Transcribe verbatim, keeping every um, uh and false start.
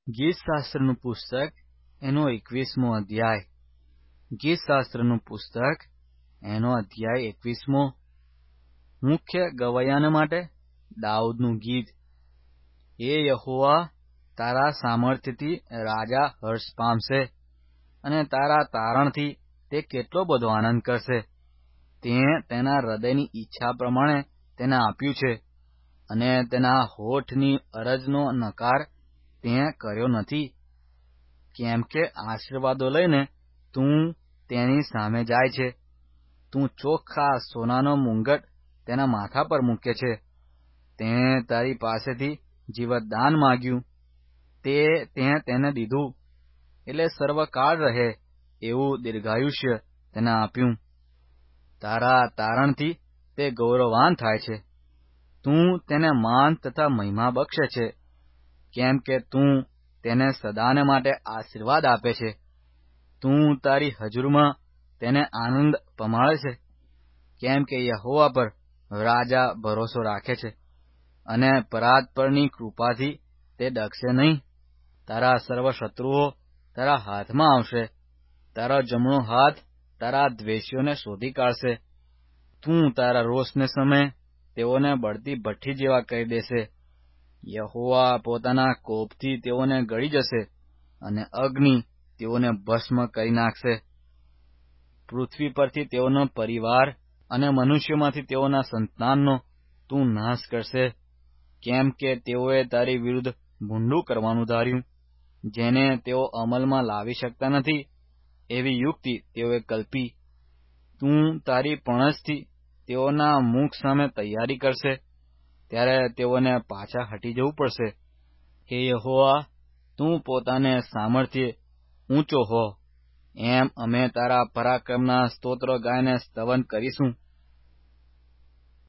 ગીતશાસ્ત્રનું પુસ્તક એનો એકવીસમો અધ્યાય. ગીતશાસ્ત્રનું પુસ્તક એનો અધ્યાય એકવીસમો. મુખ્ય ગવૈયાને માટે દાઉદનું ગીત. એ યહોવા, તારા સામર્થ્યથી રાજા હર્ષ પામશે, અને તારા તારણથી તે કેટલો બધો આનંદ કરશે. તે તેના હૃદયની ઈચ્છા પ્રમાણે તેને આપ્યું છે, અને તેના હોઠની અરજનો નકાર તે કર્યો નથી. કેમ કે આશીર્વાદો લઈને તું તેની સામે જાય છે. તું ચોખ્ખા સોનાનો મુંગટ તેના માથા પર મૂકે છે. તે તારી પાસેથી જીવતદાન માગ્યું, તે તે તેને દીધું, એટલે સર્વકાળ રહે એવું દીર્ઘાયુષ્ય તેને આપ્યું. તારા તારણથી તે ગૌરવાન થાય છે. તું તેને માન તથા મહિમા બક્ષે છે, કેમ કે તું તેને સદાને માટે આશીર્વાદ આપે છે. તું તારી હજુરમાં તેને આનંદ પમાડે છે, કેમ કે યહોવા પર રાજા ભરોસો રાખે છે, અને પરાત પરની કૃપાથી તે ડગશે નહીં. તારા સર્વ શત્રુઓ તારા હાથમાં આવશે, તારો જમણો હાથ તારા દ્વેષીઓને શોધી કાઢશે. તું તારા રોષને સમયે તેઓને બળતી ભઠ્ઠી જેવા કરી દેશે. યહોવા પોતાના કોપથી તેઓને ગળી જશે, અને અગ્નિ તેઓને ભસ્મ કરી નાખશે. પૃથ્વી પરથી તેઓનો પરિવાર અને મનુષ્યોમાંથી તેઓના સંતાનનો તું નાશ કરશે, કેમ કે તેઓએ તારી વિરુદ્ધ ભૂંડું કરવાનું ધાર્યું. જેને તેઓ અમલમાં લાવી શકતા નથી એવી યુક્તિ તેઓએ કલ્પી. તું તારી પણસથી તેઓના મુખ સામે તૈયારી કરશે, ત્યારે તેઓને પાછા હટી જવું પડશે. હે યહોવા, તું પોતાને સામર્થ્યે ઊંચો હો, એમ અમે તારા પરાક્રમના સ્તોત્રો ગાયને સ્તવન કરીશું.